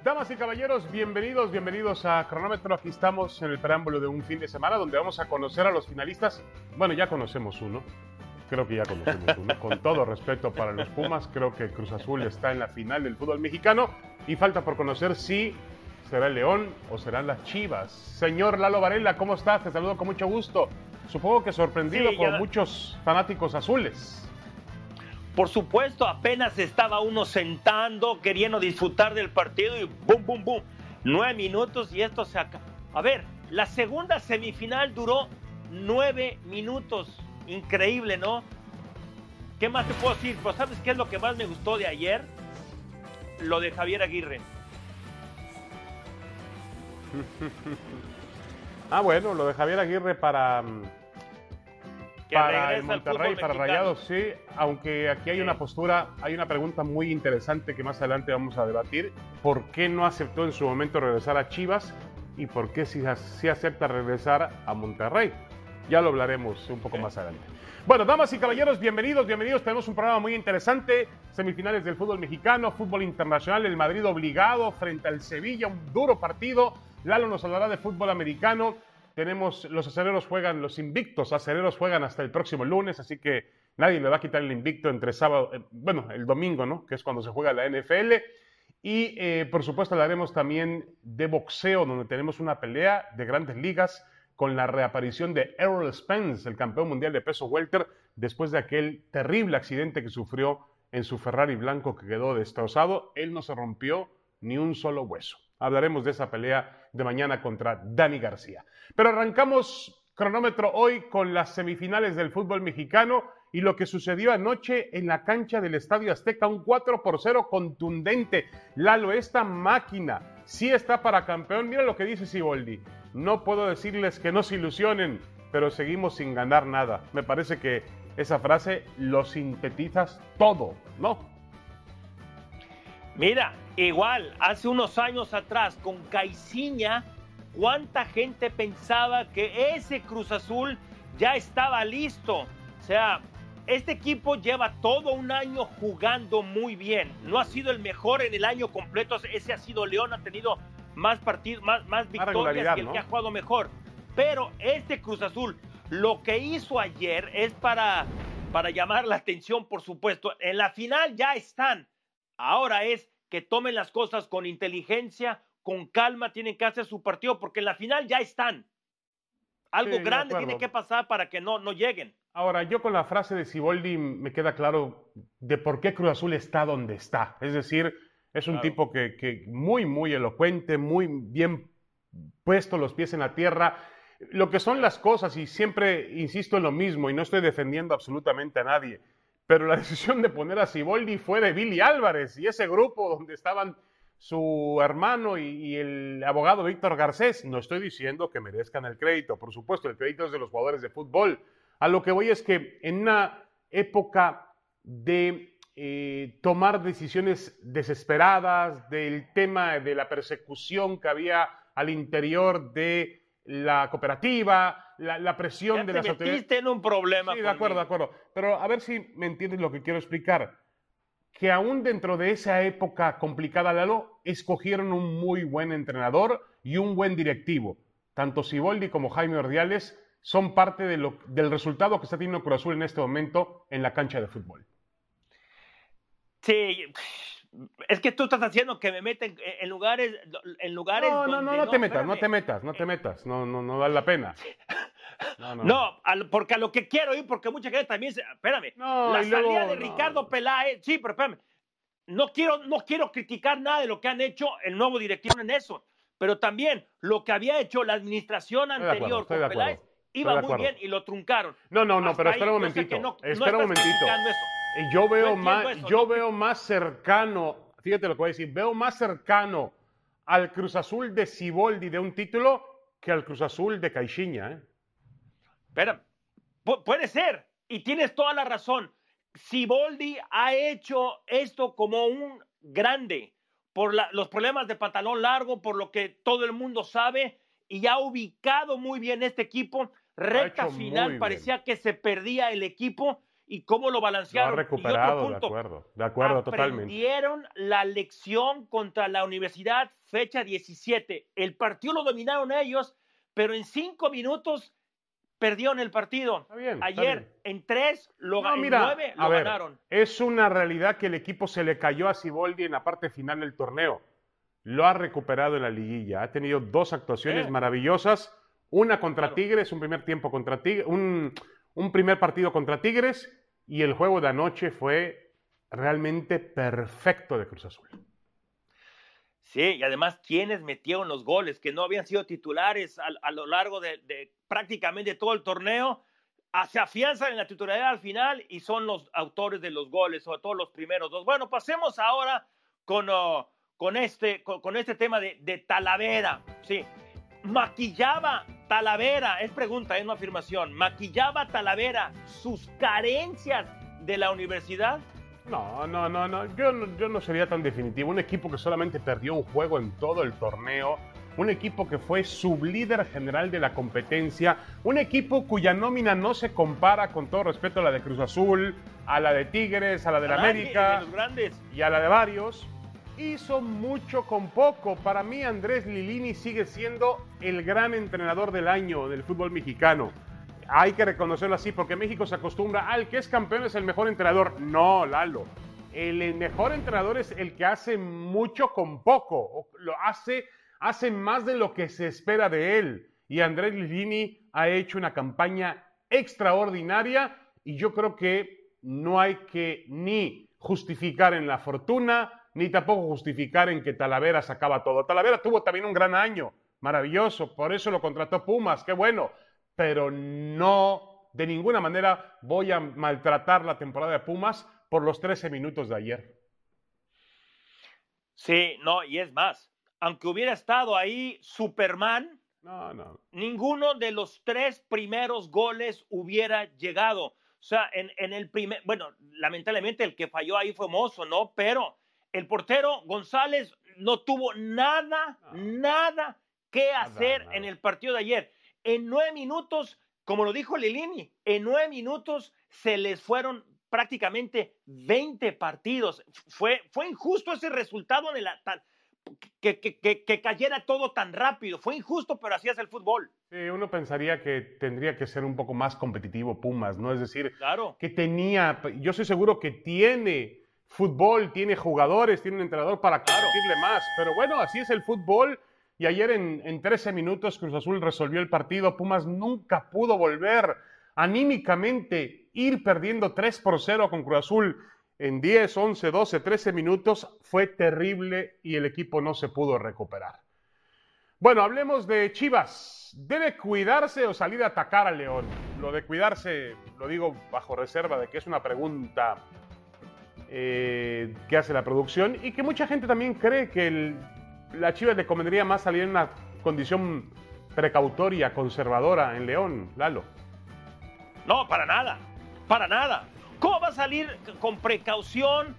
Damas y caballeros, bienvenidos a Cronómetro. Aquí estamos en el preámbulo de un fin de semana donde vamos a conocer a los finalistas. Bueno, ya conocemos uno. Creo que ya conocemos uno. Con todo respeto para los Pumas, creo que Cruz Azul está en la final del fútbol mexicano y falta por conocer si será el León o serán las Chivas. Señor Lalo Varela, ¿cómo estás? Te saludo con mucho gusto. Supongo que sorprendido por muchos fanáticos azules. Por supuesto, apenas estaba uno sentando, queriendo disfrutar del partido y ¡bum, bum, bum! 9 minutos y esto se acaba. A ver, la segunda semifinal duró 9 minutos. Increíble, ¿no? ¿Qué más te puedo decir? Pues ¿sabes qué es lo que más me gustó de ayer? Lo de Javier Aguirre. Bueno, lo de Javier Aguirre para el Monterrey, para Rayados, sí, aunque aquí hay una postura, hay una pregunta muy interesante que más adelante vamos a debatir. ¿Por qué no aceptó en su momento regresar a Chivas? ¿Y por qué sí acepta regresar a Monterrey? Ya lo hablaremos un poco más adelante. Bueno, damas y caballeros, bienvenidos. Tenemos un programa muy interesante. Semifinales del fútbol mexicano, fútbol internacional, el Madrid obligado frente al Sevilla, un duro partido. Lalo nos hablará de fútbol americano. Tenemos, los invictos acereros juegan hasta el próximo lunes, así que nadie le va a quitar el invicto entre sábado, el domingo, ¿no? Que es cuando se juega la NFL. Y por supuesto hablaremos también de boxeo, donde tenemos una pelea de grandes ligas con la reaparición de Errol Spence, el campeón mundial de peso welter, después de aquel terrible accidente que sufrió en su Ferrari blanco que quedó destrozado. Él no se rompió ni un solo hueso. Hablaremos de esa pelea de mañana contra Dani García. Pero arrancamos cronómetro hoy con las semifinales del fútbol mexicano y lo que sucedió anoche en la cancha del Estadio Azteca, un 4-0 contundente. Lalo, esta máquina sí está para campeón. Mira lo que dice Siboldi. No puedo decirles que no se ilusionen, pero seguimos sin ganar nada. Me parece que esa frase lo sintetizas todo, ¿no? Mira, igual, hace unos años atrás, con Caixinha, ¿cuánta gente pensaba que ese Cruz Azul ya estaba listo? O sea, este equipo lleva todo un año jugando muy bien. No ha sido el mejor en el año completo. Ese ha sido León, ha tenido más partidos, más victorias que el, ¿no?, que ha jugado mejor. Pero este Cruz Azul, lo que hizo ayer es para llamar la atención, por supuesto. En la final ya están. Ahora es que tomen las cosas con inteligencia, con calma, tienen que hacer su partido, porque en la final ya están. Algo grande tiene que pasar para que no lleguen. Ahora, yo con la frase de Siboldi me queda claro de por qué Cruz Azul está donde está. Es decir, es un tipo que muy elocuente, muy bien puesto los pies en la tierra. Lo que son las cosas, y siempre insisto en lo mismo, y no estoy defendiendo absolutamente a nadie, pero la decisión de poner a Siboldi fue de Billy Álvarez y ese grupo donde estaban su hermano y el abogado Víctor Garcés. No estoy diciendo que merezcan el crédito, por supuesto, el crédito es de los jugadores de fútbol. A lo que voy es que en una época de tomar decisiones desesperadas, del tema de la persecución que había al interior de la cooperativa, la presión de las autoridades. Ya te metiste en un problema. Sí, de acuerdo. Pero a ver si me entiendes lo que quiero explicar. Que aún dentro de esa época complicada, Lalo, escogieron un muy buen entrenador y un buen directivo. Tanto Siboldi como Jaime Ordiales son parte del resultado que está teniendo Cruz Azul en este momento en la cancha de fútbol. Sí, es que tú estás haciendo que me meten en lugares donde no te metas, no vale la pena. No, porque a lo que quiero ir, porque mucha gente también espérame, la salida de Ricardo Peláez, sí, pero espérame, no quiero criticar nada de lo que han hecho el nuevo directivo en eso, pero también lo que había hecho la administración anterior con Peláez iba muy bien y lo truncaron. No, pero espera un momentito, Yo veo más cercano, fíjate lo que voy a decir, veo más cercano al Cruz Azul de Siboldi de un título que al Cruz Azul de Caixinha, ¿eh? Espera, puede ser, y tienes toda la razón. Siboldi ha hecho esto como un grande, por los problemas de pantalón largo, por lo que todo el mundo sabe, y ha ubicado muy bien este equipo. Recta final parecía que se perdía el equipo, y cómo lo balancearon. Lo ha recuperado, y otro punto, de acuerdo totalmente. Aprendieron la lección contra la Universidad, fecha 17. El partido lo dominaron ellos, pero en 5 minutos perdieron el partido. Está bien, ayer está bien. en 3, en 9 lo ganaron. Es una realidad que el equipo se le cayó a Siboldi en la parte final del torneo. Lo ha recuperado en la liguilla. Ha tenido 2 actuaciones maravillosas. Una contra Tigres, un primer tiempo contra Tigres, un primer partido contra Tigres, y el juego de anoche fue realmente perfecto de Cruz Azul. Sí, y además quienes metieron los goles, que no habían sido titulares a lo largo de prácticamente todo el torneo, se afianzan en la titularidad al final y son los autores de los goles, sobre todo los primeros 2. Bueno, pasemos ahora con este tema de Talavera. Sí, maquillaba Talavera, es pregunta, es una afirmación, maquillaba Talavera sus carencias de la universidad. No, yo no sería tan definitivo. Un equipo que solamente perdió un juego en todo el torneo, un equipo que fue sublíder general de la competencia, un equipo cuya nómina no se compara, con todo respeto, a la de Cruz Azul, a la de Tigres, a la de la América, de los grandes, y a la de varios. Hizo mucho con poco. Para mí, Andrés Lilini sigue siendo el gran entrenador del año del fútbol mexicano. Hay que reconocerlo así, porque México se acostumbra al que es campeón es el mejor entrenador. No, Lalo. El mejor entrenador es el que hace mucho con poco. Lo hace más de lo que se espera de él. Y Andrés Lilini ha hecho una campaña extraordinaria, y yo creo que no hay que ni justificar en la fortuna, ni tampoco justificar en que Talavera sacaba todo. Talavera tuvo también un gran año, maravilloso, por eso lo contrató Pumas, qué bueno. Pero no, de ninguna manera voy a maltratar la temporada de Pumas por los 13 minutos de ayer. Sí, no, y es más, aunque hubiera estado ahí Superman, ninguno de los 3 primeros goles hubiera llegado. O sea, en el primer, bueno, lamentablemente el que falló ahí fue Mozo, ¿no? Pero el portero González no tuvo nada que hacer en el partido de ayer. En 9 minutos, como lo dijo Lilini, en 9 minutos se les fueron prácticamente 20 partidos. Fue injusto ese resultado que cayera todo tan rápido. Fue injusto, pero así es el fútbol. Sí, uno pensaría que tendría que ser un poco más competitivo Pumas, ¿no? Es decir, claro, que yo estoy seguro que tiene fútbol, tiene jugadores, tiene un entrenador para competirle más. Pero bueno, así es el fútbol. Y ayer en 13 minutos Cruz Azul resolvió el partido. Pumas nunca pudo volver anímicamente. Ir perdiendo 3-0 con Cruz Azul en 10, 11, 12, 13 minutos fue terrible y el equipo no se pudo recuperar. Bueno, hablemos de Chivas. ¿Debe cuidarse o salir a atacar a León? Lo de cuidarse lo digo bajo reserva de que es una pregunta que hace la producción y que mucha gente también cree que la Chivas le convendría más salir en una condición precautoria, conservadora en León, Lalo. No, para nada. ¿Cómo va a salir con precaución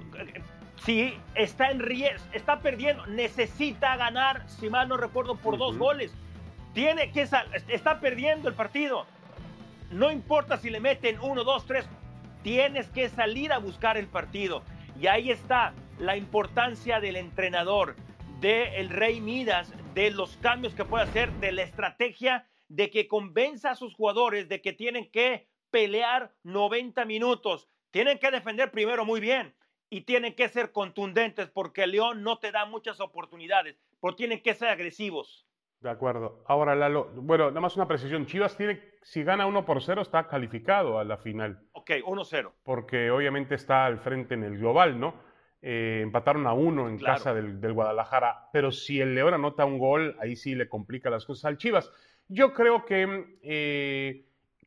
si está en riesgo, está perdiendo? Necesita ganar, si mal no recuerdo, por 2 goles. Tiene que está perdiendo el partido. No importa si le meten 1, 2, 3. Tienes que salir a buscar el partido. Y ahí está la importancia del entrenador, del Rey Midas, de los cambios que puede hacer, de la estrategia, de que convenza a sus jugadores de que tienen que pelear 90 minutos, tienen que defender primero muy bien y tienen que ser contundentes porque León no te da muchas oportunidades, pero tienen que ser agresivos. De acuerdo. Ahora, Lalo, bueno, nada más una precisión. Chivas si gana 1-0, está calificado a la final. Ok, 1-0. Porque obviamente está al frente en el global, ¿no? Empataron a 1 en casa del Guadalajara, pero si el León anota un gol, ahí sí le complica las cosas al Chivas. Yo creo que,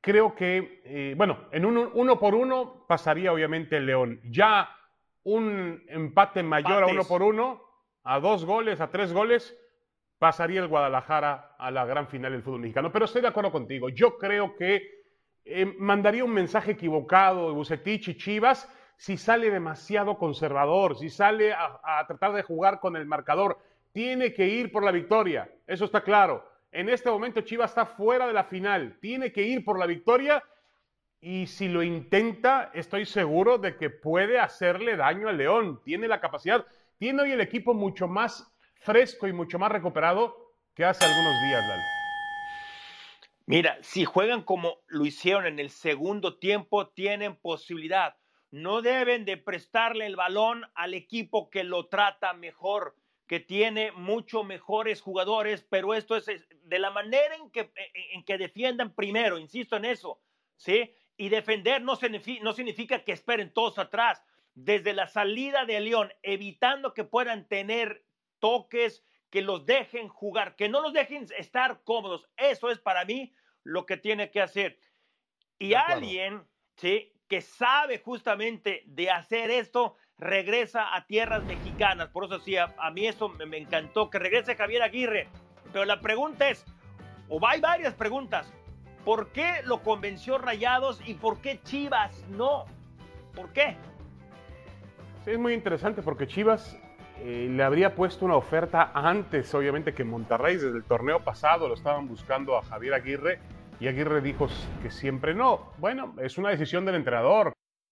bueno, en 1-1 pasaría obviamente el León. Ya un empate mayor a 1-1, a 2 goles, a 3 goles, pasaría el Guadalajara a la gran final del fútbol mexicano. Pero estoy de acuerdo contigo. Yo creo que mandaría un mensaje equivocado de Vucetich y Chivas si sale demasiado conservador, si sale a tratar de jugar con el marcador. Tiene que ir por la victoria, eso está claro. En este momento Chivas está fuera de la final, tiene que ir por la victoria y si lo intenta, estoy seguro de que puede hacerle daño al León. Tiene la capacidad, tiene hoy el equipo mucho más fresco y mucho más recuperado que hace algunos días, Lalo. Mira, si juegan como lo hicieron en el segundo tiempo, tienen posibilidad. No deben de prestarle el balón al equipo que lo trata mejor, que tiene mucho mejores jugadores, pero esto es de la manera en que defiendan primero, insisto en eso, ¿sí? Y defender no significa que esperen todos atrás. Desde la salida de León, evitando que puedan tener toques, que los dejen jugar, que no los dejen estar cómodos. Eso es para mí lo que tiene que hacer. Y alguien, ¿sí?, que sabe justamente de hacer esto, regresa a tierras mexicanas. Por eso sí, a mí eso me encantó, que regrese Javier Aguirre. Pero la pregunta es, o hay varias preguntas, ¿por qué lo convenció Rayados y por qué Chivas no? ¿Por qué? Sí, es muy interesante porque Chivas le habría puesto una oferta antes, obviamente, que Monterrey. Desde el torneo pasado lo estaban buscando a Javier Aguirre y Aguirre dijo que siempre no. Bueno, es una decisión del entrenador.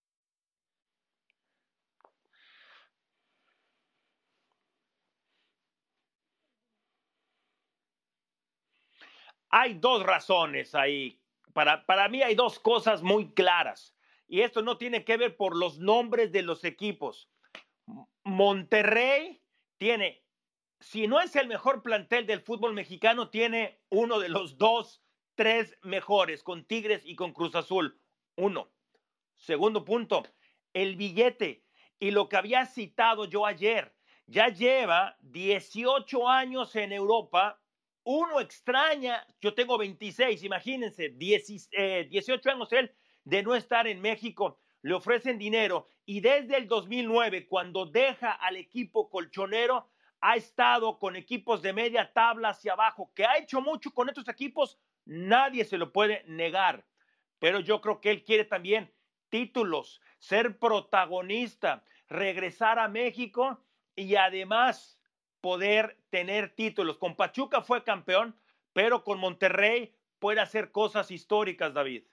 Hay dos razones ahí. Para mí hay dos cosas muy claras. Y esto no tiene que ver por los nombres de los equipos. Monterrey tiene, si no es el mejor plantel del fútbol mexicano, tiene uno de los dos, tres mejores, con Tigres y con Cruz Azul. Uno. Segundo punto, el billete. Y lo que había citado yo ayer, ya lleva 18 años en Europa. Uno extraña, yo tengo 26, imagínense, 18 años él de no estar en México. Le ofrecen dinero y desde el 2009, cuando deja al equipo colchonero, ha estado con equipos de media tabla hacia abajo, que ha hecho mucho con estos equipos, nadie se lo puede negar. Pero yo creo que él quiere también títulos, ser protagonista, regresar a México y además poder tener títulos. Con Pachuca fue campeón, pero con Monterrey puede hacer cosas históricas, David.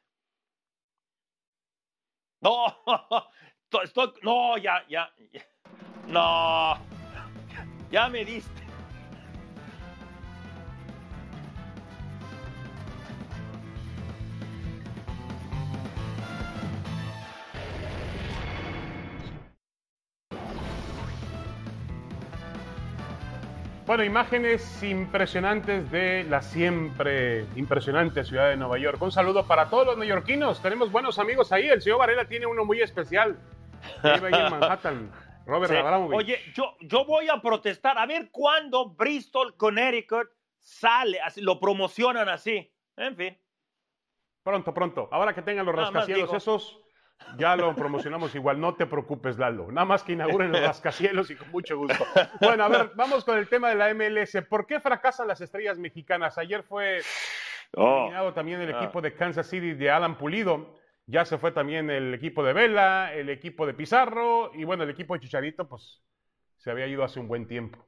No, no, ya, no, ya me diste. Bueno, imágenes impresionantes de la siempre impresionante ciudad de Nueva York. Un saludo para todos los neoyorquinos. Tenemos buenos amigos ahí. El señor Varela tiene uno muy especial. Vive ahí en Manhattan. Robert Abramovich. Oye, yo voy a protestar. A ver cuándo Bristol, Connecticut sale, así, lo promocionan así. En fin. Pronto. Ahora que tengan los rascacielos esos, ya lo promocionamos igual. No te preocupes, Lalo. Nada más que inauguren los rascacielos y con mucho gusto. Bueno, a ver, vamos con el tema de la MLS. ¿Por qué fracasan las estrellas mexicanas? Ayer fue eliminado también el equipo de Kansas City de Alan Pulido. Ya se fue también el equipo de Vela, el equipo de Pizarro y bueno, el equipo de Chicharito, pues se había ido hace un buen tiempo.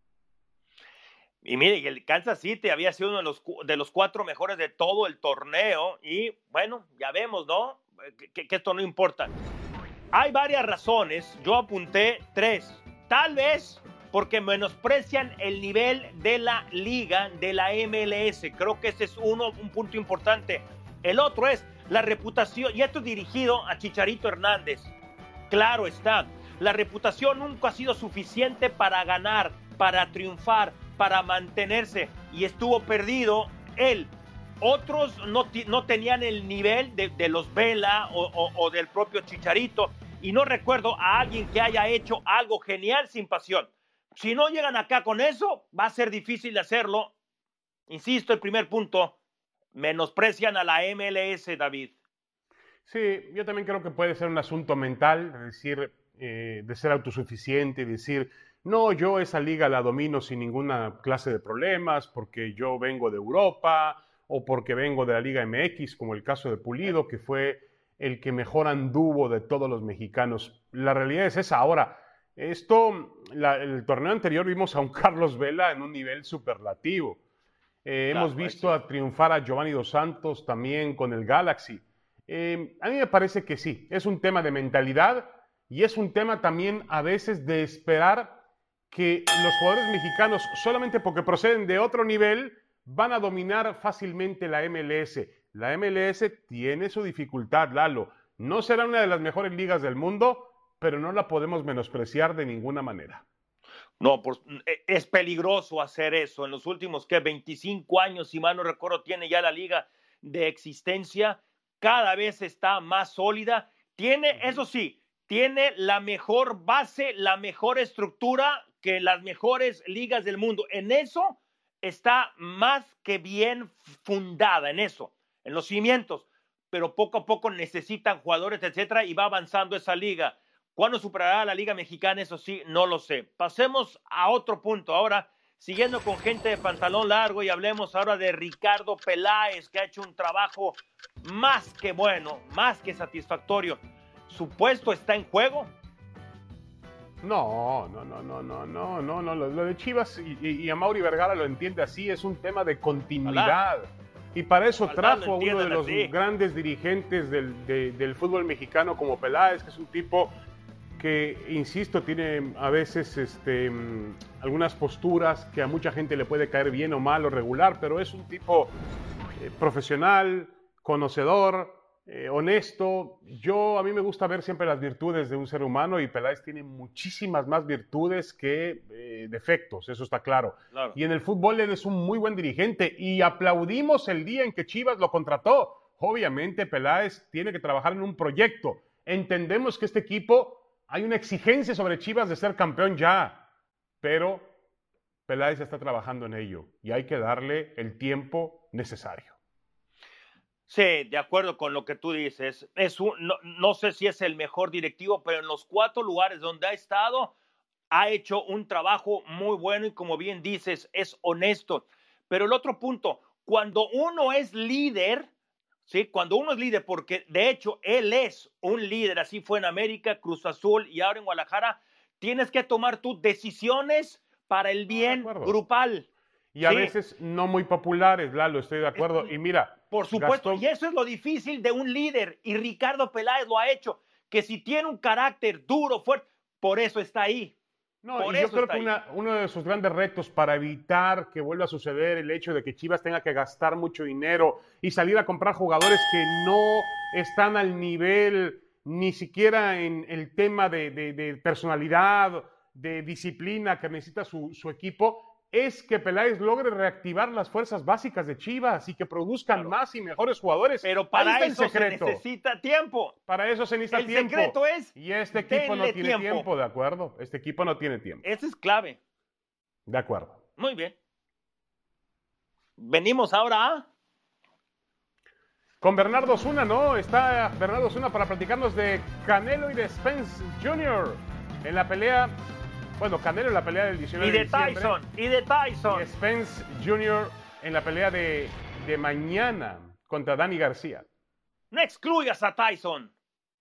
Y mire, el Kansas City había sido uno de los 4 mejores de todo el torneo y bueno, ya vemos, ¿no? Que esto no importa. Hay varias razones, yo apunté 3. Tal vez porque menosprecian el nivel de la liga, de la MLS. Creo que ese es un punto importante. El otro es la reputación, y esto es dirigido a Chicharito Hernández. Claro está, la reputación nunca ha sido suficiente para ganar, para triunfar, para mantenerse, y estuvo perdido él. Otros no tenían el nivel de los Vela o del propio Chicharito, y no recuerdo a alguien que haya hecho algo genial sin pasión. Si no llegan acá con eso, va a ser difícil hacerlo. Insisto, el primer punto, menosprecian a la MLS, David. Sí, yo también creo que puede ser un asunto mental, es decir, de ser autosuficiente y decir, no, yo esa liga la domino sin ninguna clase de problemas porque yo vengo de Europa o porque vengo de la Liga MX, como el caso de Pulido, que fue el que mejor anduvo de todos los mexicanos. La realidad es esa. Ahora, el torneo anterior vimos a un Carlos Vela en un nivel superlativo. Hemos visto a triunfar a Giovanni Dos Santos también con el Galaxy. A mí me parece que sí, es un tema de mentalidad y es un tema también a veces de esperar que los jugadores mexicanos, solamente porque proceden de otro nivel, van a dominar fácilmente la MLS. La MLS tiene su dificultad, Lalo. No será una de las mejores ligas del mundo, pero no la podemos menospreciar de ninguna manera. No, es peligroso hacer eso. En los últimos, 25 años, si mal no recuerdo, tiene ya la liga de existencia. Cada vez está más sólida. Tiene, eso sí, tiene la mejor base, la mejor estructura que las mejores ligas del mundo. En eso está más que bien fundada, en eso, en los cimientos. Pero poco a poco necesitan jugadores, etcétera, y va avanzando esa liga. ¿Cuándo superará a la Liga Mexicana? Eso sí, no lo sé. Pasemos a otro punto ahora, siguiendo con gente de pantalón largo, y hablemos ahora de Ricardo Peláez, que ha hecho un trabajo más que bueno, más que satisfactorio. ¿Su puesto está en juego? No. Lo de Chivas y Amaury Vergara lo entiende así, es un tema de continuidad. Y para eso trajo a uno de los grandes dirigentes del fútbol mexicano como Peláez, que es un tipo que, insisto, tiene a veces algunas posturas que a mucha gente le puede caer bien o mal o regular, pero es un tipo profesional, conocedor, honesto. A mí me gusta ver siempre las virtudes de un ser humano y Peláez tiene muchísimas más virtudes que defectos, eso está claro. Y en el fútbol él es un muy buen dirigente y aplaudimos el día en que Chivas lo contrató. Obviamente Peláez tiene que trabajar en un proyecto. Entendemos que este equipo, hay una exigencia sobre Chivas de ser campeón ya, pero Peláez está trabajando en ello y hay que darle el tiempo necesario. Sí, de acuerdo con lo que tú dices. No sé si es el mejor directivo, pero en los 4 lugares donde ha estado, ha hecho un trabajo muy bueno y, como bien dices, es honesto. Pero el otro punto, cuando uno es líder, ¿sí? Cuando uno es líder, porque de hecho él es un líder, así fue en América, Cruz Azul y ahora en Guadalajara, tienes que tomar tus decisiones para el bien grupal. Y a veces no muy populares, Lalo, estoy de acuerdo. Y mira, por supuesto, y eso es lo difícil de un líder, y Ricardo Peláez lo ha hecho, que si tiene un carácter duro, fuerte, por eso está ahí. No, y yo creo que uno de sus grandes retos para evitar que vuelva a suceder el hecho de que Chivas tenga que gastar mucho dinero y salir a comprar jugadores que no están al nivel, ni siquiera en el tema de personalidad, de disciplina que necesita su equipo, es que Peláez logre reactivar las fuerzas básicas de Chivas y que produzcan más y mejores jugadores. Pero para eso se necesita tiempo. Para eso se necesita tiempo. El secreto es, y este equipo no tiene tiempo, ¿de acuerdo? Este equipo no tiene tiempo. Eso es clave. De acuerdo. Muy bien. Venimos ahora con Bernardo Osuna, ¿no? Está Bernardo Osuna para platicarnos de Canelo y de Spence Jr. en la pelea. Bueno, Canelo en la pelea del 19 de diciembre. Y de Tyson. Y Spence Jr. en la pelea de mañana contra Danny García. No excluyas a Tyson.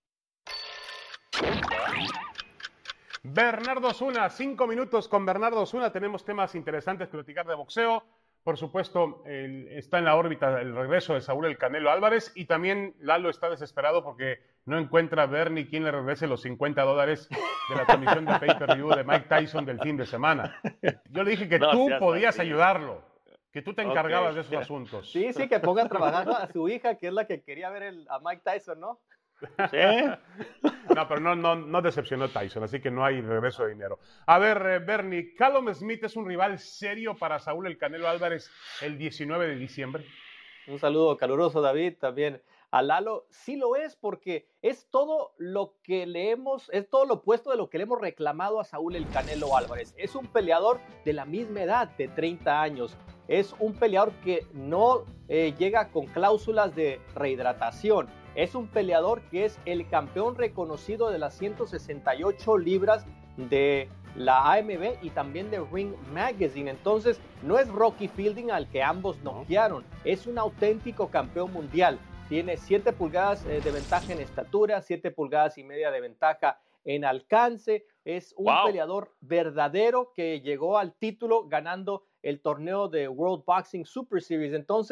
Bernardo Osuna, 5 minutos con Bernardo Osuna. Tenemos temas interesantes que platicar de boxeo. Por supuesto, está en la órbita el regreso de Saúl El Canelo Álvarez y también Lalo está desesperado porque no encuentra a Bernie quien le regrese los $50 de la comisión de pay-per-view de Mike Tyson del fin de semana. Yo le dije que tú podías ayudarlo, que tú te encargabas de esos asuntos. Sí, que ponga a trabajar a su hija, que es la que quería ver a Mike Tyson, ¿no? ¿Sí? No, pero no decepcionó Tyson, así que no hay regreso de dinero. A ver, Bernie, ¿Callum Smith es un rival serio para Saúl El Canelo Álvarez el 19 de diciembre? Un saludo caluroso, David, también a Lalo. Sí lo es, porque es todo lo opuesto de lo que le hemos reclamado a Saúl El Canelo Álvarez. Es un peleador de la misma edad, de 30 años. Es un peleador que no llega con cláusulas de rehidratación. Es un peleador que es el campeón reconocido de las 168 libras de la AMB y también de Ring Magazine. Entonces, no es Rocky Fielding al que ambos noquearon. Es un auténtico campeón mundial. Tiene 7 pulgadas de ventaja en estatura, 7 pulgadas y media de ventaja en alcance. Es un peleador verdadero que llegó al título ganando el torneo de World Boxing Super Series. Entonces,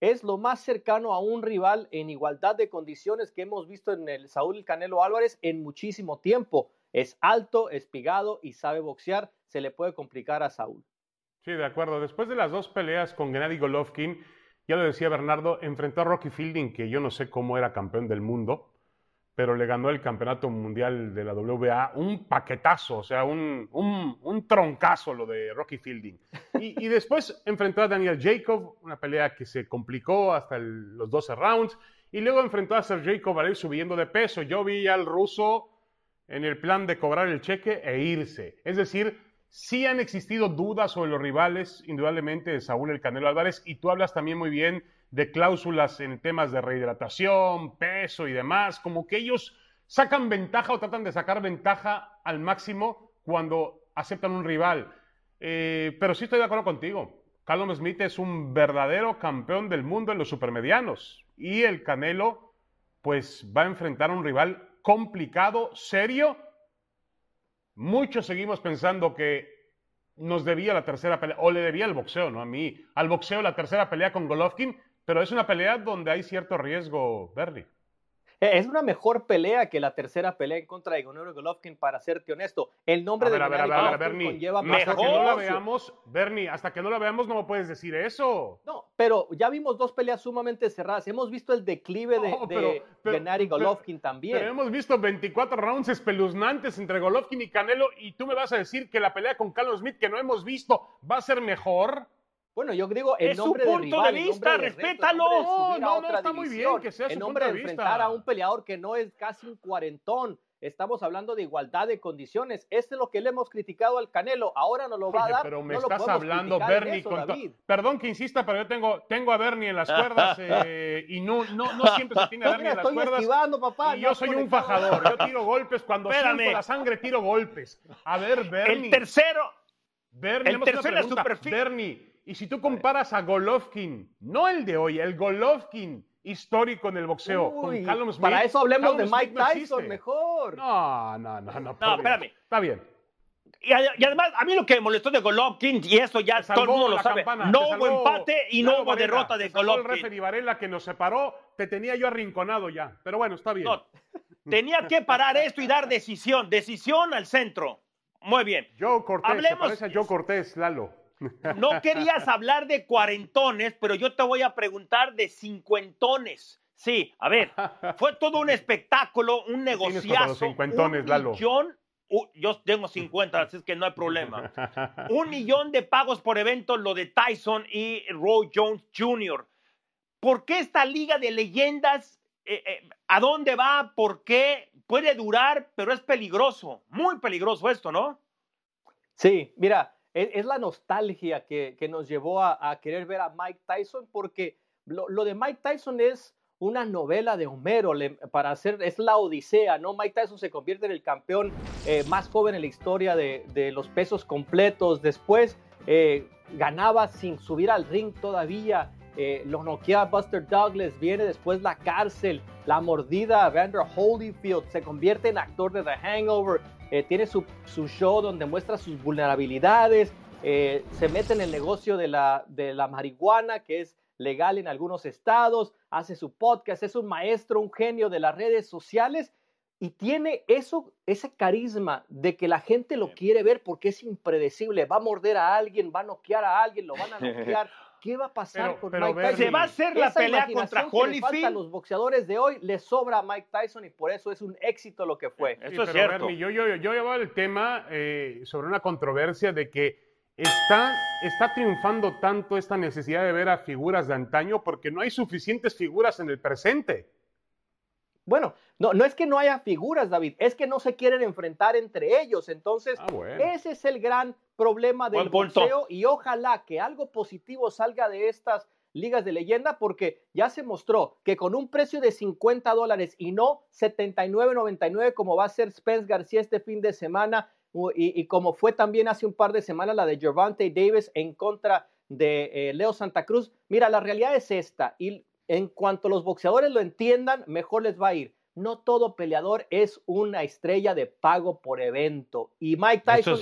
es lo más cercano a un rival en igualdad de condiciones que hemos visto en el Saúl El Canelo Álvarez en muchísimo tiempo. Es alto, espigado y sabe boxear. Se le puede complicar a Saúl. Sí, de acuerdo. Después de las 2 peleas con Gennady Golovkin, ya lo decía Bernardo, enfrentó a Rocky Fielding, que yo no sé cómo era campeón del mundo, pero le ganó el campeonato mundial de la WBA, un paquetazo, o sea, un troncazo lo de Rocky Fielding. Y después enfrentó a Daniel Jacob, una pelea que se complicó hasta los 12 rounds, y luego enfrentó a Sergey Kovalev subiendo de peso. Yo vi al ruso en el plan de cobrar el cheque e irse. Es decir, sí han existido dudas sobre los rivales, indudablemente, de Saúl El Canelo Álvarez, y tú hablas también muy bien de cláusulas en temas de rehidratación, peso y demás, como que ellos sacan ventaja o tratan de sacar ventaja al máximo cuando aceptan un rival. Pero sí estoy de acuerdo contigo. Callum Smith es un verdadero campeón del mundo en los supermedianos y el Canelo pues va a enfrentar a un rival complicado, serio. Muchos seguimos pensando que nos debía la tercera pelea, o le debía el boxeo, ¿no? A mí, al boxeo la tercera pelea con Golovkin, pero es una pelea donde hay cierto riesgo, Bernie. Es una mejor pelea que la tercera pelea en contra de Gennady Golovkin, para serte honesto. El nombre de Gennady Golovkin conlleva hasta que no la veamos, Bernie, hasta que no la veamos no me puedes decir eso. No, pero ya vimos 2 peleas sumamente cerradas. Hemos visto el declive de Gennady Golovkin también. Pero hemos visto 24 rounds espeluznantes entre Golovkin y Canelo, y tú me vas a decir que la pelea con Callum Smith, que no hemos visto, va a ser mejor. Bueno, yo digo el nombre de rival, es su punto de vista, respétalo. No, está muy bien que sea su punto de vista. Enfrentar a un peleador que no es casi un cuarentón. Estamos hablando de igualdad de condiciones. Esto es lo que le hemos criticado al Canelo. Ahora no lo va a dar. Pero me estás hablando, Bernie. Perdón que insista, pero yo tengo a Bernie en las cuerdas y no siempre se tiene a Bernie en las cuerdas. Esquivando, papá, y yo soy un fajador. Yo tiro golpes. Cuando siento la sangre, tiro golpes. A ver, Bernie. El tercero. Bernie, es su perfil. Bernie. Y si tú comparas a Golovkin, no el de hoy, el Golovkin histórico en el boxeo, con Callum Smith. Para eso hablemos de Mike Tyson, mejor. No, espérame. Está bien. Y además, a mí lo que me molestó de Golovkin, y eso ya todo el mundo lo sabe, no hubo empate y no hubo derrota de Golovkin. El referee Varela que nos separó, te tenía yo arrinconado ya. Pero bueno, está bien. No, tenía que parar esto y dar decisión al centro. Muy bien. Joe Cortés, se parece a Joe Cortés, Lalo. No querías hablar de cuarentones, pero yo te voy a preguntar de cincuentones. Sí, a ver, fue todo un espectáculo, un negociazo. Los cincuentones, Lalo. Yo tengo 50, así es que no hay problema. 1 millón de pagos por evento, lo de Tyson y Roy Jones Jr. ¿Por qué esta liga de leyendas? ¿A dónde va? ¿Por qué? Puede durar, pero es peligroso. Muy peligroso esto, ¿no? Sí, mira. Es la nostalgia que nos llevó a querer ver a Mike Tyson, porque lo de Mike Tyson es una novela de Homero, es la odisea, ¿no? Mike Tyson se convierte en el campeón más joven en la historia de los pesos completos. Después ganaba sin subir al ring todavía. Lo noquea Buster Douglas, viene después la cárcel, la mordida a Evander Holyfield, se convierte en actor de The Hangover. Tiene su show donde muestra sus vulnerabilidades, se mete en el negocio de la marihuana, que es legal en algunos estados, hace su podcast, es un maestro, un genio de las redes sociales, y tiene ese carisma de que la gente lo quiere ver porque es impredecible. Va a morder a alguien, va a noquear a alguien, lo van a noquear. ¿Qué va a pasar con Mike Tyson? ¿Se va a hacer la pelea contra Holyfield? A los boxeadores de hoy les sobra a Mike Tyson y por eso es un éxito lo que fue. Eso es cierto. Bernie, yo llevaba el tema sobre una controversia de que está triunfando tanto esta necesidad de ver a figuras de antaño porque no hay suficientes figuras en el presente. Bueno, no es que no haya figuras, David, es que no se quieren enfrentar entre ellos. Entonces, ese es el gran problema del boxeo, y ojalá que algo positivo salga de estas ligas de leyenda, porque ya se mostró que con un precio de $50 y no $79.99 como va a ser Spence García este fin de semana, y como fue también hace un par de semanas la de Gervonta Davis en contra de Leo Santa Cruz. Mira, la realidad es esta, y en cuanto los boxeadores lo entiendan, mejor les va a ir. No todo peleador es una estrella de pago por evento. Y Mike Tyson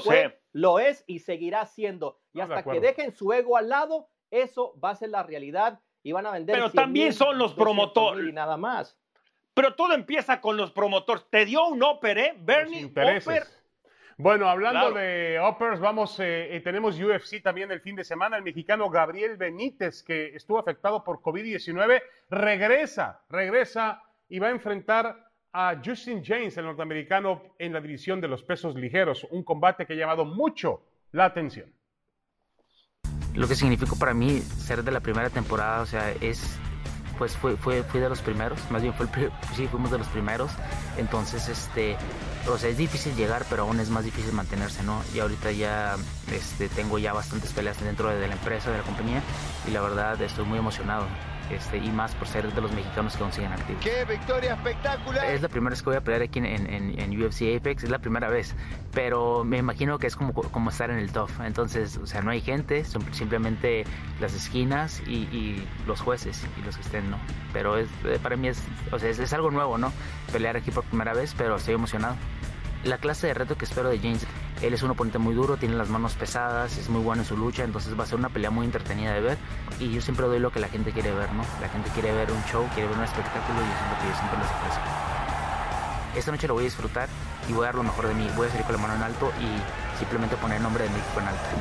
lo es y seguirá siendo. Y hasta que dejen su ego al lado, eso va a ser la realidad. y van a vender. Pero también son los promotores y nada más. Pero todo empieza con los promotores. Te dio un Opper, Bernie Opper. Bueno, hablando de Oppers, tenemos UFC también el fin de semana. El mexicano Gabriel Benítez, que estuvo afectado por COVID-19, regresa y va a enfrentar a Justin James, el norteamericano, en la división de los pesos ligeros. Un combate que ha llamado mucho la atención. Lo que significó para mí ser de la primera temporada, o sea, fui de los primeros, más bien fuimos de los primeros, entonces o sea, es difícil llegar, pero aún es más difícil mantenerse, ¿no? Y ahorita ya tengo ya bastantes peleas dentro de la empresa, de la compañía, y la verdad estoy muy emocionado. Y más por ser de los mexicanos que aún siguen activos. ¡Qué victoria espectacular! Es la primera vez que voy a pelear aquí en UFC Apex, es la primera vez, pero me imagino que es como estar en el TUF. Entonces, o sea, no hay gente, son simplemente las esquinas y los jueces y los que estén, ¿no? Pero para mí es algo nuevo, ¿no? Pelear aquí por primera vez, pero estoy emocionado. La clase de reto que espero de James, él es un oponente muy duro, tiene las manos pesadas, es muy bueno en su lucha, entonces va a ser una pelea muy entretenida de ver, y yo siempre doy lo que la gente quiere ver, ¿no? La gente quiere ver un show, quiere ver un espectáculo, y eso es lo que yo siempre les ofrezco. Esta noche lo voy a disfrutar y voy a dar lo mejor de mí, voy a salir con la mano en alto y simplemente poner el nombre de México en alto.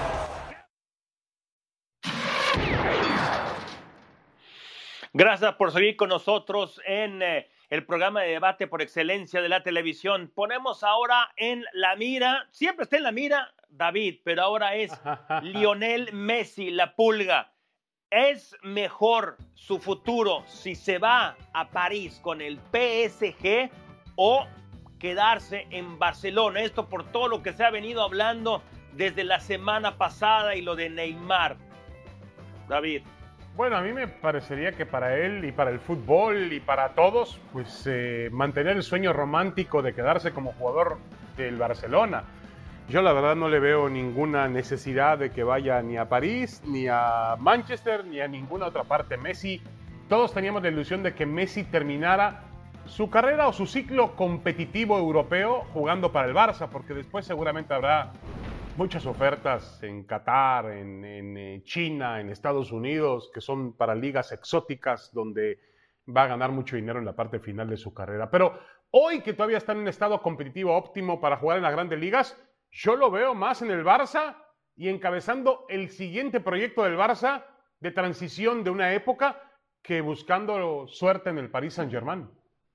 Gracias por seguir con nosotros en el programa de debate por excelencia de la televisión. Ponemos ahora en la mira, siempre está en la mira David, pero ahora es Lionel Messi, la pulga. ¿Es mejor su futuro si se va a París con el PSG o quedarse en Barcelona? Esto por todo lo que se ha venido hablando desde la semana pasada y lo de Neymar. David. Bueno, a mí me parecería que para él y para el fútbol y para todos, pues mantener el sueño romántico de quedarse como jugador del Barcelona. Yo la verdad no le veo ninguna necesidad de que vaya ni a París, ni a Manchester, ni a ninguna otra parte. Messi, todos teníamos la ilusión de que Messi terminara su carrera o su ciclo competitivo europeo jugando para el Barça, porque después seguramente habrá muchas ofertas en Qatar, en China, en Estados Unidos, que son para ligas exóticas donde va a ganar mucho dinero en la parte final de su carrera. Pero hoy que todavía está en un estado competitivo óptimo para jugar en las grandes ligas, yo lo veo más en el Barça y encabezando el siguiente proyecto del Barça de transición de una época que buscando suerte en el Paris Saint-Germain.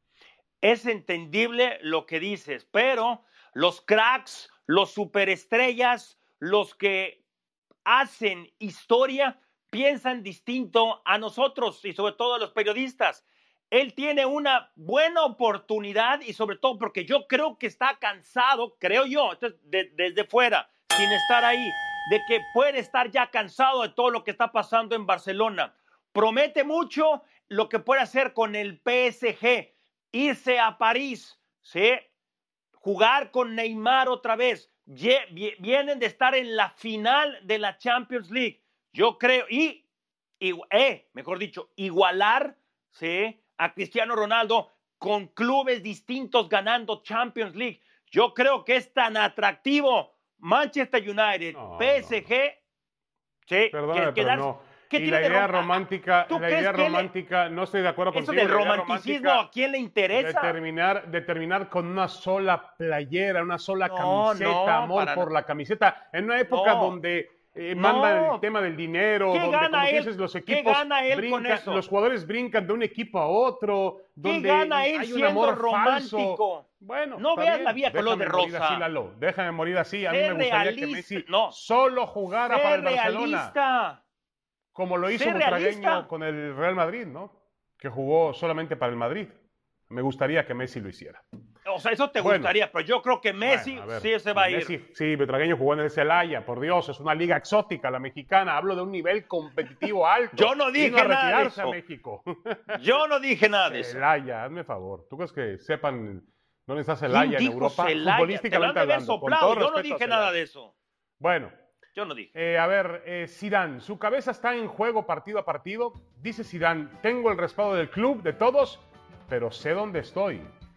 Es entendible lo que dices, pero los cracks, los superestrellas, los que hacen historia, piensan distinto a nosotros y sobre todo a los periodistas. Él tiene una buena oportunidad y sobre todo porque yo creo que está cansado, creo yo, desde fuera, sin estar ahí, de que puede estar ya cansado de todo lo que está pasando en Barcelona. Promete mucho lo que puede hacer con el PSG, irse a París, ¿sí? Jugar con Neymar otra vez. Vienen de estar en la final de la Champions League. Yo creo, mejor dicho, igualar, ¿sí?, a Cristiano Ronaldo con clubes distintos ganando Champions League. Yo creo que es tan atractivo Manchester United, PSG, sí, perdóname, pero no. Y la idea romántica, no estoy de acuerdo contigo. Eso del romanticismo, ¿a quién le interesa? Determinar con una sola playera, una sola camiseta, amor por la camiseta, en una época donde manda el tema del dinero, donde como dices, los equipos brincan, los jugadores brincan de un equipo a otro, donde gana él hay un amor romántico. Falso. Bueno, no veas la vida color de rosa. Así, Lalo. Déjame morir así. A mí me gustaría que Messi solo jugara para el Barcelona. Como lo hizo Butragueño con el Real Madrid, ¿no? Que jugó solamente para el Madrid. Me gustaría que Messi lo hiciera. O sea, eso te gustaría, pero yo creo que Messi sí se va a ir. Sí, Butragueño jugó en el Celaya, por Dios, es una liga exótica la mexicana. Hablo de un nivel competitivo alto. Yo no dije nada de eso. México. Yo no dije nada de eso. Celaya, hazme favor. ¿Tú crees que sepan dónde está Celaya en Europa? Celaya? Futbolísticamente hablando. Yo no dije nada de eso. Bueno. Yo no dije. A ver, Zidane, su cabeza está en juego partido a partido. Dice Zidane, tengo el respaldo del club, de todos, pero sé dónde estoy.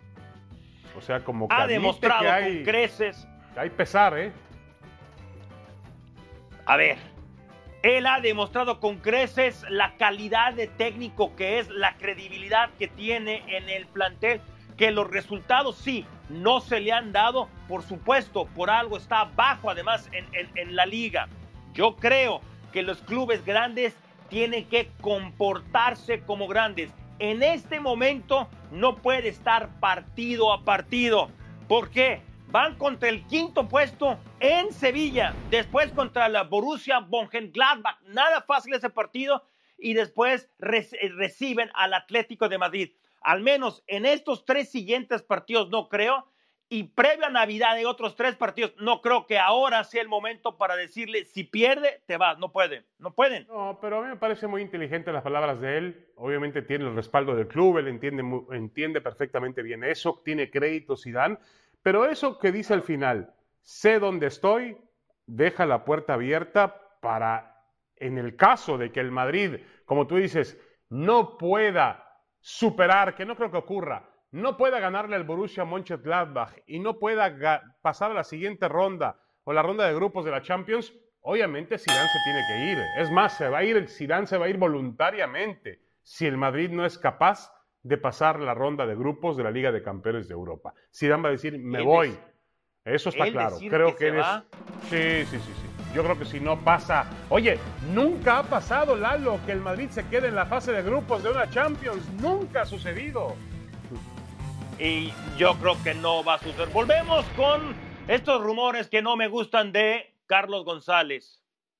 O sea, como que ha demostrado que hay, con creces. Que hay pesar, ¿eh? A ver, Él ha demostrado con creces la calidad de técnico que es, la credibilidad que tiene en el plantel, que los resultados sí, no se le han dado, por supuesto, por algo está bajo además en la liga. Yo creo que los clubes grandes tienen que comportarse como grandes. En este momento no puede estar partido a partido. ¿Por qué? Van contra el quinto puesto en Sevilla, después contra la Borussia Mönchengladbach, nada fácil ese partido, y después reciben al Atlético de Madrid. Al menos en estos 3 siguientes partidos no creo, y previo a Navidad de otros 3 partidos, no creo que ahora sea el momento para decirle, si pierde, te vas. No pueden. No, pero a mí me parece muy inteligente las palabras de él. Obviamente tiene el respaldo del club, él entiende perfectamente bien eso, tiene crédito Zidane, pero eso que dice al final, sé dónde estoy, deja la puerta abierta para, en el caso de que el Madrid, como tú dices, no pueda superar, que no creo que ocurra, no pueda ganarle al Borussia Mönchengladbach y no pueda pasar a la siguiente ronda o la ronda de grupos de la Champions, obviamente Zidane se tiene que ir. Es más, Zidane se va a ir voluntariamente si el Madrid no es capaz de pasar la ronda de grupos de la Liga de Campeones de Europa. Zidane va a decir, me voy. Eso está claro. Creo que eres... Sí. Yo creo que si no pasa... Oye, nunca ha pasado, Lalo, que el Madrid se quede en la fase de grupos de una Champions. Nunca ha sucedido. Y yo creo que no va a suceder. Volvemos con estos rumores que no me gustan de Carlos González.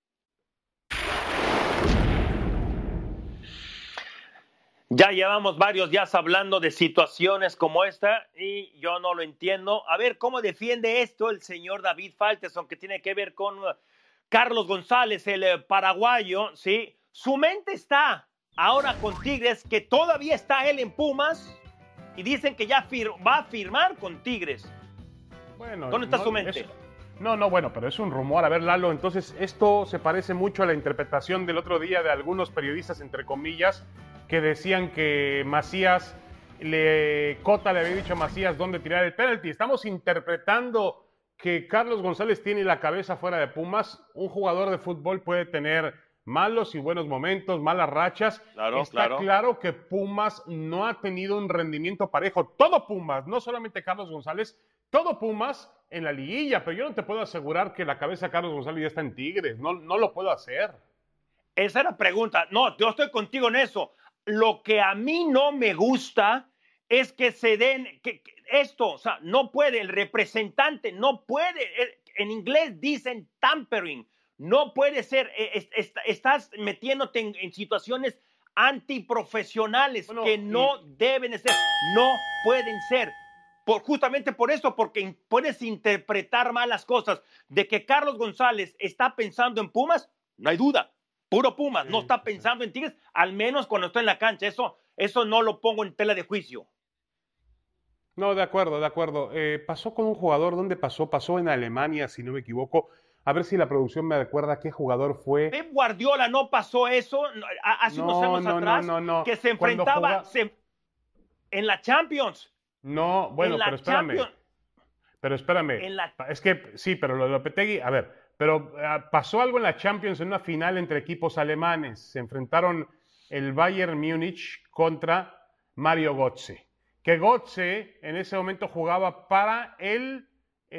Ya llevamos varios días hablando de situaciones como esta y yo no lo entiendo. A ver, ¿cómo defiende esto el señor David Faitelson, que tiene que ver con Carlos González, el paraguayo? ¿Sí? Su mente está ahora con Tigres, que todavía está él en Pumas, y dicen que ya va a firmar con Tigres. Bueno, ¿dónde está su mente? Bueno, pero es un rumor. A ver, Lalo, entonces esto se parece mucho a la interpretación del otro día de algunos periodistas, entre comillas, que decían que Cota le había dicho a Macías dónde tirar el penalti. Estamos interpretando que Carlos González tiene la cabeza fuera de Pumas. Un jugador de fútbol puede tener malos y buenos momentos, malas rachas. Está claro que Pumas no ha tenido un rendimiento parejo. Todo Pumas, no solamente Carlos González, todo Pumas en la liguilla, pero yo no te puedo asegurar que la cabeza de Carlos González ya está en Tigres. No lo puedo hacer. Esa era la pregunta. No, yo estoy contigo en eso. Lo que a mí no me gusta es que se den esto, o sea, no puede, el representante no puede, en inglés dicen tampering, no puede ser, estás metiéndote en situaciones antiprofesionales que no deben ser, no pueden ser. Justamente por eso, porque puedes interpretar mal las cosas. De que Carlos González está pensando en Pumas, no hay duda. Puro Pumas, no está pensando en Tigres, al menos cuando está en la cancha. Eso no lo pongo en tela de juicio. No, de acuerdo. Pasó con un jugador, ¿dónde pasó? Pasó en Alemania, si no me equivoco. A ver si la producción me recuerda qué jugador fue. Pep Guardiola no pasó eso hace unos años atrás, que se enfrentaba en la Champions. No, bueno, pero espérame. Es que sí, pero lo de Lopetegui, a ver, pero pasó algo en la Champions en una final entre equipos alemanes. Se enfrentaron el Bayern Múnich contra Mario Götze. Que Götze en ese momento jugaba para el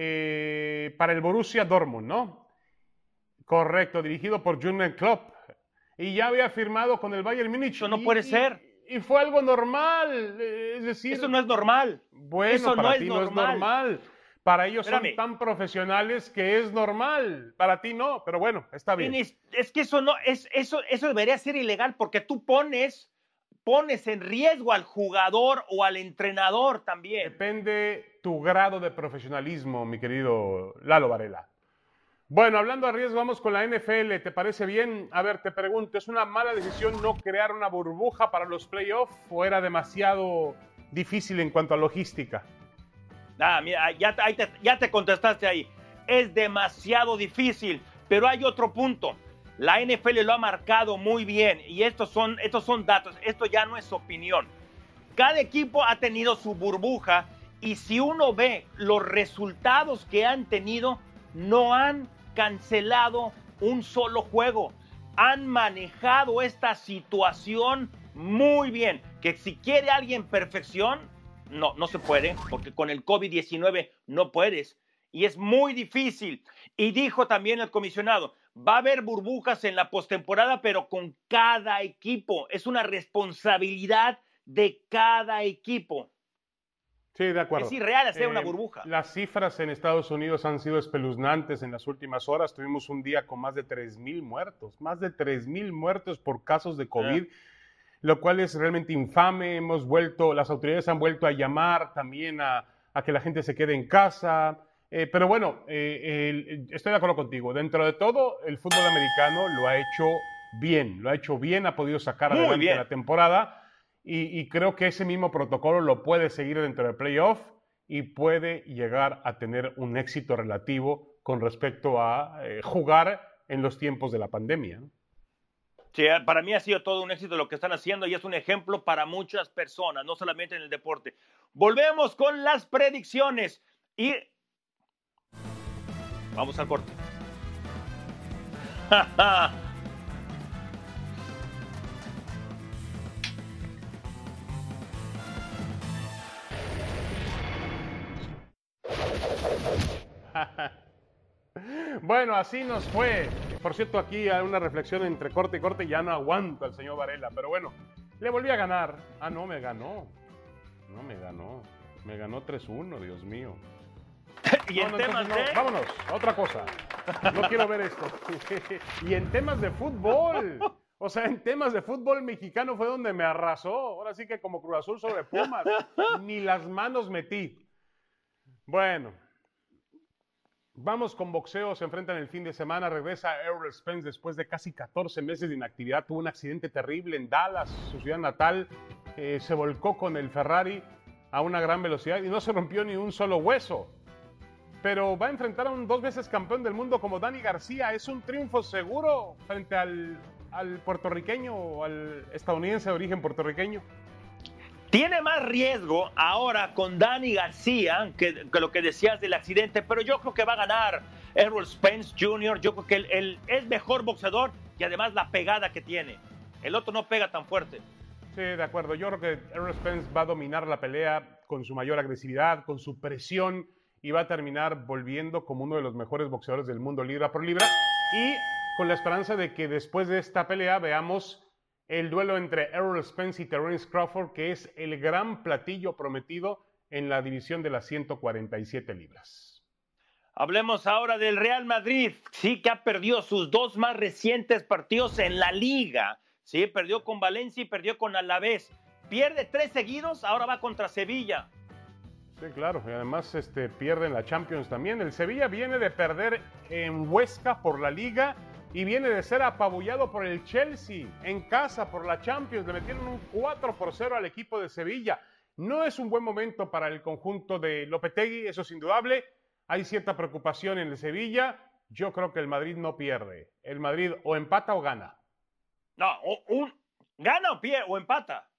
Borussia Dortmund, ¿no? Correcto, dirigido por Jürgen Klopp. Y ya había firmado con el Bayern Múnich. Eso no puede ser. Y fue algo normal, es decir... Eso no es normal. Bueno, eso para ti no es normal. Para ellos son tan profesionales que es normal. Para ti no, pero bueno, está bien. Es que eso debería ser ilegal porque tú pones en riesgo al jugador o al entrenador también. Depende tu grado de profesionalismo, mi querido Lalo Varela. Bueno, hablando de riesgo, vamos con la NFL. ¿Te parece bien? A ver, te pregunto, ¿es una mala decisión no crear una burbuja para los playoffs o era demasiado difícil en cuanto a logística? Mira, ya te contestaste ahí. Es demasiado difícil, pero hay otro punto. La NFL lo ha marcado muy bien y estos son datos. Esto ya no es opinión. Cada equipo ha tenido su burbuja y si uno ve los resultados que han tenido, no han cancelado un solo juego. han manejado esta situación muy bien. Que si quiere alguien perfección, no se puede, porque con el COVID-19 no puedes. Y es muy difícil. Y dijo también el comisionado, va a haber burbujas en la postemporada, pero con cada equipo. Es una responsabilidad de cada equipo. Sí, de acuerdo. Es irreal hacer una burbuja. Las cifras en Estados Unidos han sido espeluznantes en las últimas horas. Tuvimos un día con más de 3,000 muertos. Más de 3,000 muertos por casos de COVID, lo cual es realmente infame. Las autoridades han vuelto a llamar también a que la gente se quede en casa. Pero bueno, estoy de acuerdo contigo. Dentro de todo, el fútbol americano lo ha hecho bien, ha podido sacar adelante la temporada. Y creo que ese mismo protocolo lo puede seguir dentro del playoff y puede llegar a tener un éxito relativo con respecto a jugar en los tiempos de la pandemia, ¿no? Sí, para mí ha sido todo un éxito lo que están haciendo y es un ejemplo para muchas personas, no solamente en el deporte. Volvemos con las predicciones y vamos al corte. Bueno, así nos fue. Por cierto, aquí hay una reflexión entre corte y corte. Ya no aguanto al señor Varela, pero bueno, le volví a ganar. Ah, no, me ganó. No, me ganó. Me ganó 3-1, Dios mío. Y en temas de... Vámonos, a otra cosa. No quiero ver esto. Y en temas de fútbol. O sea, en temas de fútbol mexicano fue donde me arrasó. Ahora sí que como Cruz Azul sobre Pumas. Ni las manos metí. Bueno. Vamos con boxeo, se enfrentan el fin de semana, regresa Errol Spence después de casi 14 meses de inactividad, tuvo un accidente terrible en Dallas, su ciudad natal, se volcó con el Ferrari a una gran velocidad y no se rompió ni un solo hueso. Pero va a enfrentar a un 2 veces campeón del mundo como Danny García, es un triunfo seguro frente al puertorriqueño o al estadounidense de origen puertorriqueño. Tiene más riesgo ahora con Danny García que lo que decías del accidente, pero yo creo que va a ganar Errol Spence Jr. Yo creo que él es mejor boxeador y además la pegada que tiene. El otro no pega tan fuerte. Sí, de acuerdo. Yo creo que Errol Spence va a dominar la pelea con su mayor agresividad, con su presión y va a terminar volviendo como uno de los mejores boxeadores del mundo libra por libra y con la esperanza de que después de esta pelea veamos el duelo entre Errol Spence y Terence Crawford, que es el gran platillo prometido en la división de las 147 libras. Hablemos ahora del Real Madrid, sí, que ha perdido sus 2 más recientes partidos en la Liga. Sí, perdió con Valencia y perdió con Alavés. Pierde 3 seguidos, ahora va contra Sevilla. Sí, claro, y además pierde en la Champions también. El Sevilla viene de perder en Huesca por la Liga y viene de ser apabullado por el Chelsea en casa por la Champions. Le metieron un 4-0 al equipo de Sevilla. No es un buen momento para el conjunto de Lopetegui, eso es indudable. Hay cierta preocupación en el Sevilla. Yo creo que el Madrid no pierde. El Madrid o empata o gana. No, gana o empata.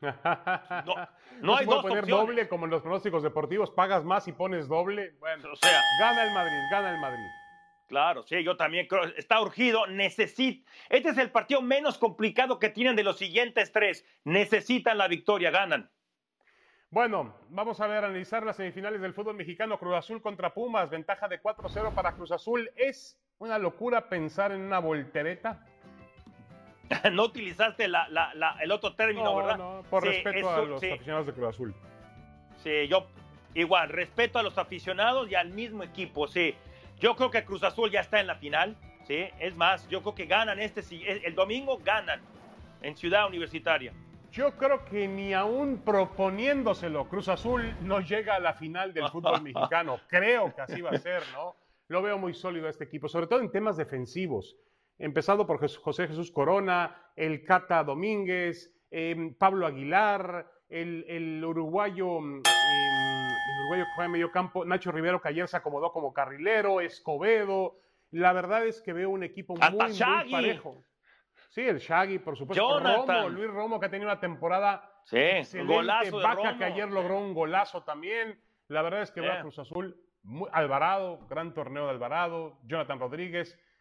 No hay dos poner opciones. Doble como en los pronósticos deportivos. Pagas más y pones doble. Bueno, o sea, gana el Madrid. Claro, sí, yo también creo, está urgido, este es el partido menos complicado que tienen de los siguientes 3, necesitan la victoria, ganan. Bueno, vamos a analizar las semifinales del fútbol mexicano, Cruz Azul contra Pumas, ventaja de 4-0 para Cruz Azul, ¿es una locura pensar en una voltereta? No utilizaste el otro término, ¿verdad? No, por respeto a los aficionados de Cruz Azul. Sí, yo igual, respeto a los aficionados y al mismo equipo, sí. Yo creo que Cruz Azul ya está en la final, ¿sí? Es más, yo creo que ganan el domingo ganan en Ciudad Universitaria. Yo creo que ni aún proponiéndoselo, Cruz Azul no llega a la final del fútbol mexicano. Creo que así va a ser, ¿no? Lo veo muy sólido a este equipo, sobre todo en temas defensivos. Empezando por José Jesús Corona, el Cata Domínguez, Pablo Aguilar, el uruguayo que juega en medio campo, Nacho Rivero, que ayer se acomodó como carrilero, Escobedo. La verdad es que veo un equipo muy parejo. Sí, el Shaggy, por supuesto. Luis Romo, que ha tenido una temporada excelente. Golazo de Vaca, Romo, que ayer logró un golazo también. La verdad es que veo a Cruz Azul, Alvarado, gran torneo de Alvarado, Jonathan Rodríguez.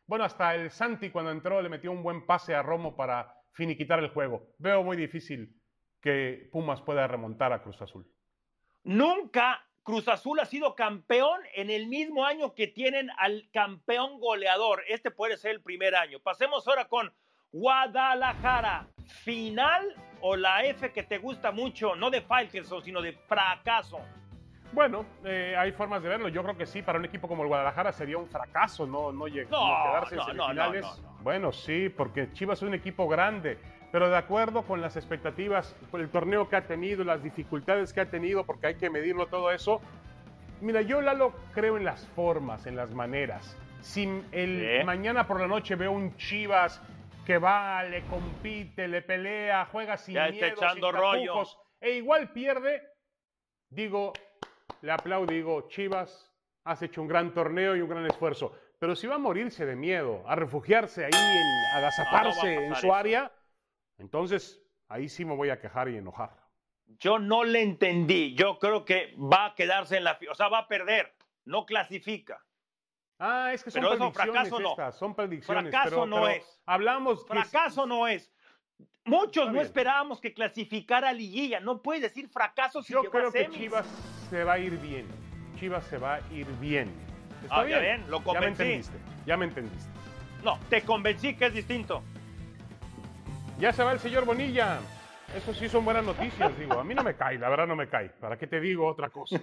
Bueno, hasta el Santi cuando entró le metió un buen pase a Romo para finiquitar el juego. Veo muy difícil que Pumas pueda remontar a Cruz Azul. Nunca Cruz Azul ha sido campeón en el mismo año que tienen al campeón goleador. Este puede ser el primer año. Pasemos ahora con Guadalajara. ¿Final o la F que te gusta mucho? No de Faitelson, sino de fracaso. Bueno, hay formas de verlo. Yo creo que sí, para un equipo como el Guadalajara sería un fracaso no quedarse en semifinales. No. Bueno, sí, porque Chivas es un equipo grande, pero de acuerdo con las expectativas, con el torneo que ha tenido, las dificultades que ha tenido, porque hay que medirlo todo eso. Mira, yo, Lalo, creo en las formas, en las maneras. Si mañana por la noche veo un Chivas que va, le compite, le pelea, juega sin ya miedo, está echando sin tapujos, e igual pierde, digo, le aplaudo, digo, Chivas, has hecho un gran torneo y un gran esfuerzo. Pero si va a morirse de miedo, a refugiarse ahí, agazaparse en su área, entonces ahí sí me voy a quejar y enojar. Yo no le entendí. Yo creo que va a quedarse en o sea, va a perder. No clasifica. Ah, es que son pero predicciones fracaso no. estas, son predicciones. Fracaso no es. Hablamos que fracaso no es. Muchos no esperábamos que clasificara a liguilla. No puedes decir fracaso si yo llegó a semis. Yo creo que Chivas se va a ir bien. Chivas se va a ir bien. Está bien. Ya ven, lo convencí. Ya me entendiste. No, te convencí que es distinto. Ya se va el señor Bonilla. Eso sí son buenas noticias, digo. A mí no me cae, la verdad no me cae. ¿Para qué te digo otra cosa?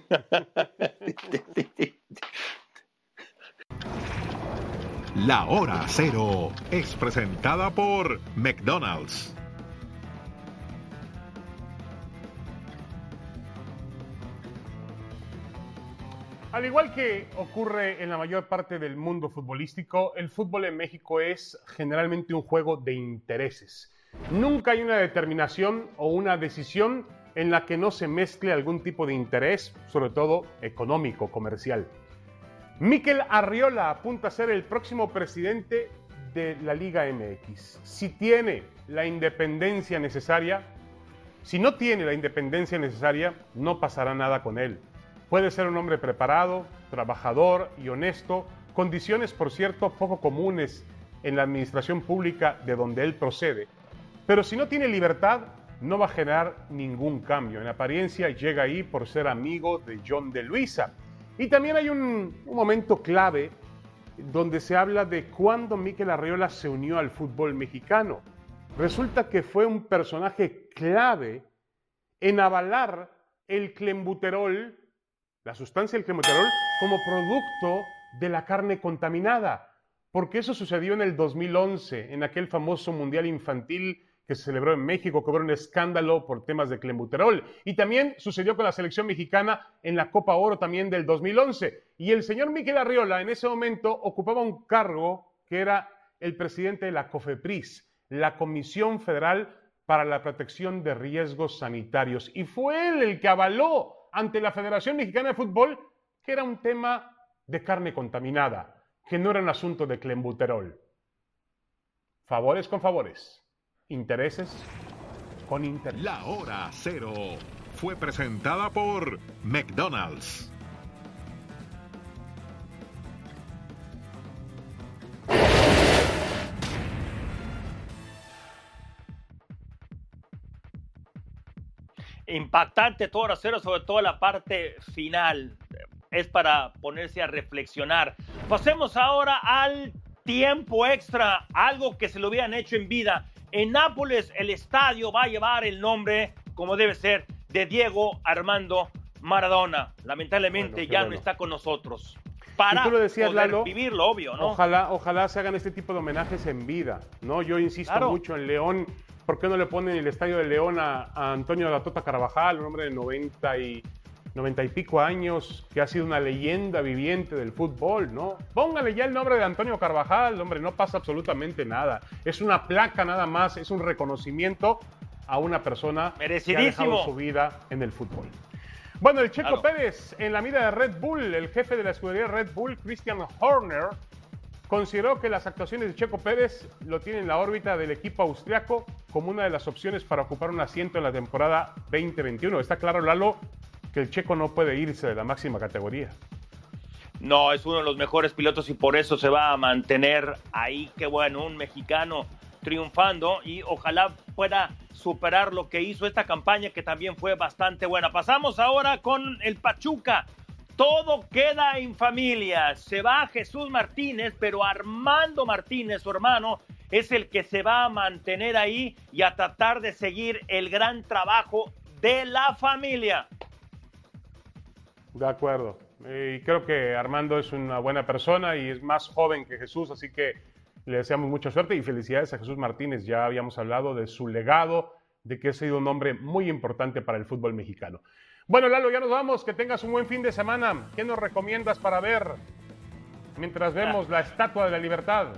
La Hora Cero es presentada por McDonald's. Al igual que ocurre en la mayor parte del mundo futbolístico, el fútbol en México es generalmente un juego de intereses. Nunca hay una determinación o una decisión en la que no se mezcle algún tipo de interés, sobre todo económico, comercial. Mikel Arriola apunta a ser el próximo presidente de la Liga MX. Si tiene la independencia necesaria, si no tiene la independencia necesaria, no pasará nada con él. Puede ser un hombre preparado, trabajador y honesto, condiciones, por cierto, poco comunes en la administración pública de donde él procede. Pero si no tiene libertad, no va a generar ningún cambio. En apariencia llega ahí por ser amigo de John de Luisa. Y también hay un momento clave donde se habla de cuándo Mikel Arriola se unió al fútbol mexicano. Resulta que fue un personaje clave en avalar el clenbuterol, la sustancia del clenbuterol, como producto de la carne contaminada. Porque eso sucedió en el 2011, en aquel famoso Mundial Infantil que se celebró en México, que hubo un escándalo por temas de clenbuterol. Y también sucedió con la selección mexicana en la Copa Oro también del 2011. Y el señor Mikel Arriola en ese momento ocupaba un cargo que era el presidente de la COFEPRIS, la Comisión Federal para la Protección de Riesgos Sanitarios. Y fue él el que avaló ante la Federación Mexicana de Fútbol que era un tema de carne contaminada, que no era un asunto de clenbuterol. Favores con favores. Intereses con intereses. La Hora Cero fue presentada por McDonald's. Impactante todo Hora Cero, sobre todo la parte final. Es para ponerse a reflexionar. Pasemos ahora al tiempo extra, algo que se lo hubieran hecho en vida. En Nápoles el estadio va a llevar el nombre, como debe ser, de Diego Armando Maradona. Lamentablemente no está con nosotros. Para tú lo decías, poder Lalo, vivirlo, obvio, ¿no? Ojalá se hagan este tipo de homenajes en vida, ¿no? Yo insisto mucho en León. ¿Por qué no le ponen el estadio de León a Antonio La Tota Carvajal, un hombre de 90 y pico años, que ha sido una leyenda viviente del fútbol, ¿no? Póngale ya el nombre de Antonio Carvajal, hombre, no pasa absolutamente nada. Es una placa nada más, es un reconocimiento a una persona que ha dejado su vida en el fútbol. Bueno, el Checo Pérez, en la mira de Red Bull, el jefe de la escudería Red Bull, Christian Horner, consideró que las actuaciones de Checo Pérez lo tienen en la órbita del equipo austriaco como una de las opciones para ocupar un asiento en la temporada 2021. Está claro, Lalo, que el checo no puede irse de la máxima categoría. No, es uno de los mejores pilotos y por eso se va a mantener ahí. Qué bueno, un mexicano triunfando y ojalá pueda superar lo que hizo esta campaña que también fue bastante buena. Pasamos ahora con el Pachuca. Todo queda en familia. Se va Jesús Martínez, pero Armando Martínez, su hermano, es el que se va a mantener ahí y a tratar de seguir el gran trabajo de la familia. De acuerdo. Y creo que Armando es una buena persona y es más joven que Jesús, así que le deseamos mucha suerte y felicidades a Jesús Martínez. Ya habíamos hablado de su legado, de que ha sido un hombre muy importante para el fútbol mexicano. Bueno, Lalo, ya nos vamos. Que tengas un buen fin de semana. ¿Qué nos recomiendas para ver mientras vemos la Estatua de la Libertad?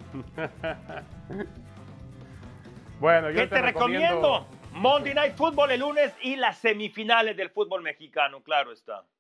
Bueno, yo ¿Qué te recomiendo? Monday Night Football el lunes y las semifinales del fútbol mexicano, claro está.